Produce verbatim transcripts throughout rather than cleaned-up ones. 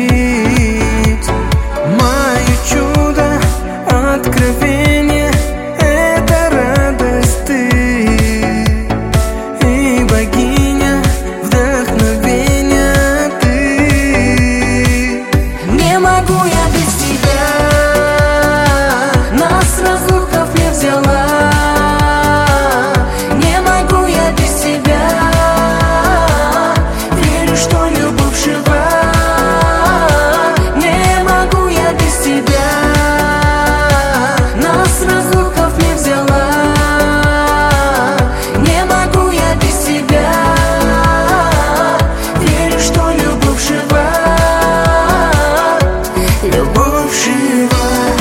Мое чудо, откровение — это радость ты. И богиня, вдохновение ты. Не могу я без тебя, нас разлука не взяла. Не могу я без тебя, верю, что любовь жива. Не могу я без тебя, нас разлука не взяла. Не могу я без тебя, верю, что любовь жива. Любовь жива.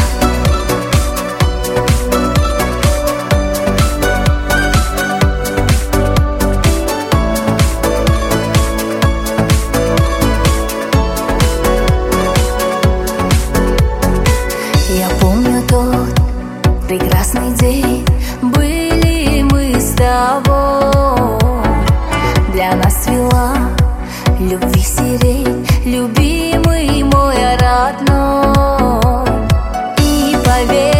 Я помню тот прекрасный день, были мы с тобой. Для нас цвела любви сирень, любимый мой родной. И поверь,